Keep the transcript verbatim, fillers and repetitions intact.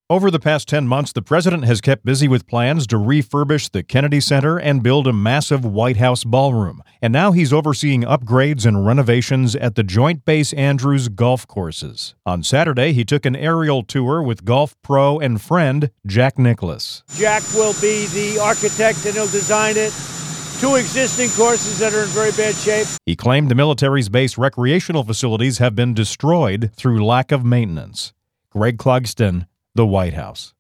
Over the past ten months, the president has kept busy with plans to refurbish the Kennedy Center and build a massive White House ballroom. And now he's overseeing upgrades and renovations at the Joint Base Andrews golf courses. On Saturday, he took an aerial tour with golf pro and friend Jack Nicklaus. Jack will be the architect and he'll design it. Two existing courses that are in very bad shape. He claimed the military's base recreational facilities have been destroyed through lack of maintenance. Greg Clugston, The White House.